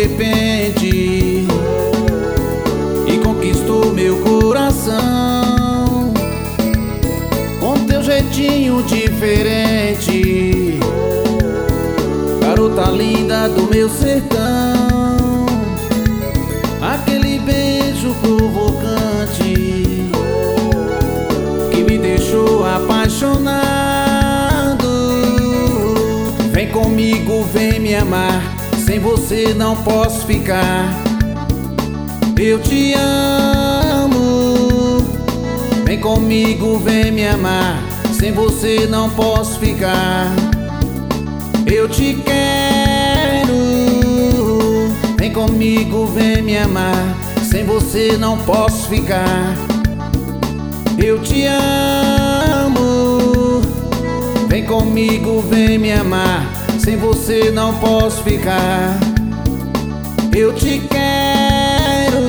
repente e conquistou meu coração com teu jeitinho diferente, garota linda do meu sertão. Aquele beijo provocante que me deixou apaixonado. Vem comigo, vem me amar, sem você não posso ficar. Eu te amo. Vem comigo, vem me amar, sem você não posso ficar. Eu te quero. Vem comigo, vem me amar, sem você não posso ficar. Eu te amo. Vem comigo, vem me amar, sem você não posso ficar. Eu te quero.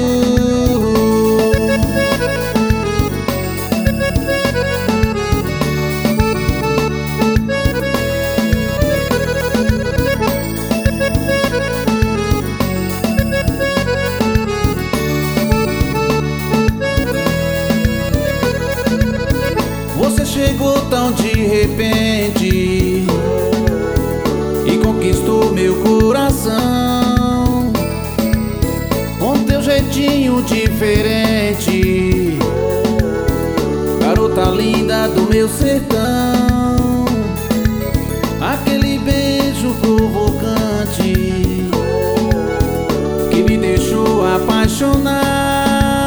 Você chegou tão de repente e conquistou meu coração com teu jeitinho diferente, garota linda do meu sertão. Aquele beijo provocante que me deixou apaixonado.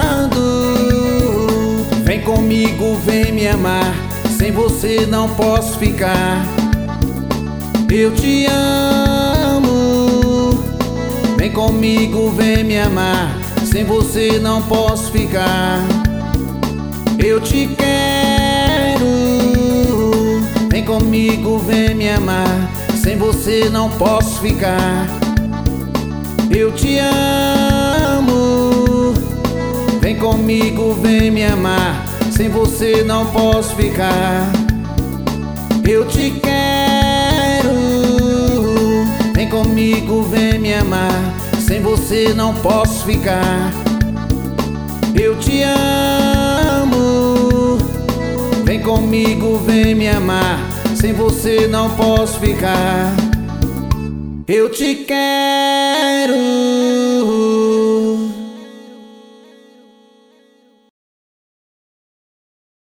Vem comigo, vem me amar, sem você não posso ficar. Eu te amo. Vem comigo, vem me amar, sem você não posso ficar. Eu te quero. Vem comigo, vem me amar, sem você não posso ficar. Eu te amo. Vem comigo, vem me amar, sem você não posso ficar. Eu te quero. Vem comigo, vem me amar, sem você não posso ficar. Eu te amo. Vem comigo, vem me amar, sem você não posso ficar. Eu te quero.